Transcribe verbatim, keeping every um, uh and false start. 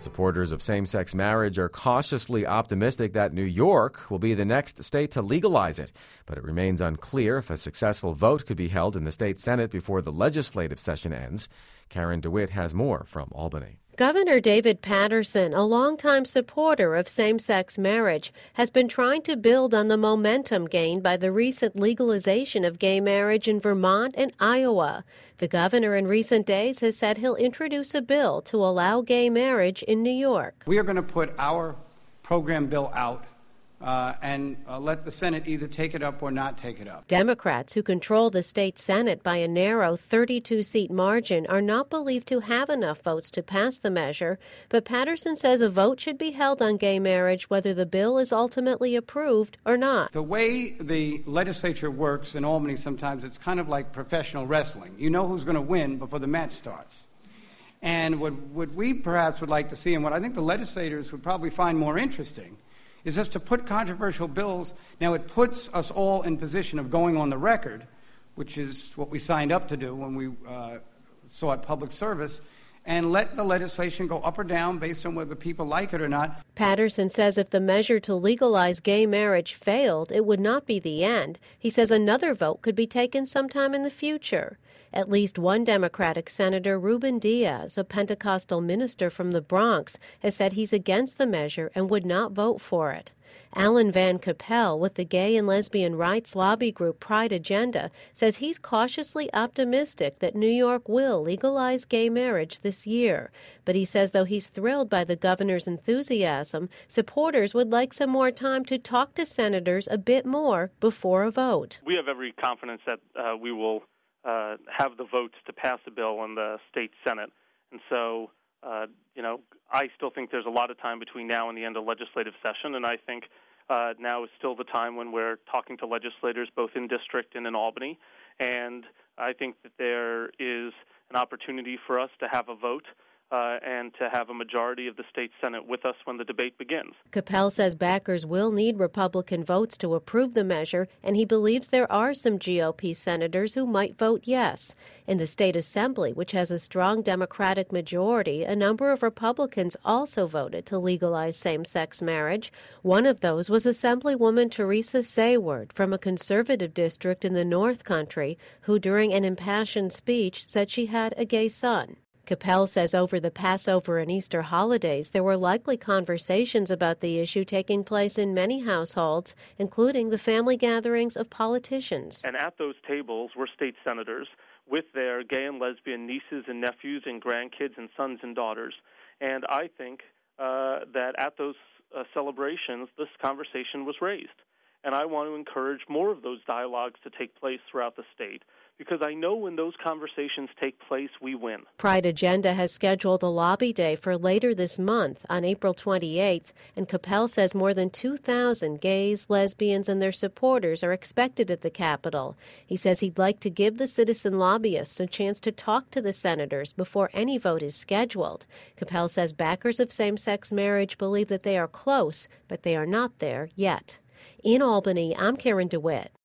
Supporters of same-sex marriage are cautiously optimistic that New York will be the next state to legalize it, but it remains unclear if a successful vote could be held in the state Senate before the legislative session ends. Karen DeWitt has more from Albany. Governor David Paterson, a longtime supporter of same-sex marriage, has been trying to build on the momentum gained by the recent legalization of gay marriage in Vermont and Iowa. The governor in recent days has said he'll introduce a bill to allow gay marriage in New York. We are going to put our program bill out Uh, and uh, let the Senate either take it up or not take it up. Democrats, who control the state Senate by a narrow thirty-two seat margin, are not believed to have enough votes to pass the measure, but Paterson says a vote should be held on gay marriage whether the bill is ultimately approved or not. The way the legislature works in Albany sometimes, it's kind of like professional wrestling. You know who's going to win before the match starts. And what, what we perhaps would like to see, and what I think the legislators would probably find more interesting, is just to put controversial bills. Now, it puts us all in position of going on the record, which is what we signed up to do when we uh, sought public service, and let the legislation go up or down based on whether people like it or not. Paterson says if the measure to legalize gay marriage failed, it would not be the end. He says another vote could be taken sometime in the future. At least one Democratic Senator, Ruben Diaz, a Pentecostal minister from the Bronx, has said he's against the measure and would not vote for it. Alan Van Capel, with the gay and lesbian rights lobby group Pride Agenda, says he's cautiously optimistic that New York will legalize gay marriage this year. But he says though he's thrilled by the governor's enthusiasm, supporters would like some more time to talk to senators a bit more before a vote. We have every confidence that uh, we will Uh, have the votes to pass the bill in the state Senate. And so, uh, you know, I still think there's a lot of time between now and the end of legislative session, and I think uh, now is still the time when we're talking to legislators both in district and in Albany. And I think that there is an opportunity for us to have a vote Uh, and to have a majority of the state Senate with us when the debate begins. Capel says backers will need Republican votes to approve the measure, and he believes there are some G O P senators who might vote yes. In the state assembly, which has a strong Democratic majority, a number of Republicans also voted to legalize same-sex marriage. One of those was Assemblywoman Teresa Sayward from a conservative district in the North Country, who during an impassioned speech said she had a gay son. Capel says over the Passover and Easter holidays, there were likely conversations about the issue taking place in many households, including the family gatherings of politicians. And at those tables were state senators with their gay and lesbian nieces and nephews and grandkids and sons and daughters. And I think uh, that at those uh, celebrations, this conversation was raised. And I want to encourage more of those dialogues to take place throughout the state, because I know when those conversations take place, we win. Pride Agenda has scheduled a lobby day for later this month on April twenty-eighth, and Capel says more than two thousand gays, lesbians, and their supporters are expected at the Capitol. He says he'd like to give the citizen lobbyists a chance to talk to the senators before any vote is scheduled. Capel says backers of same-sex marriage believe that they are close, but they are not there yet. In Albany, I'm Karen DeWitt.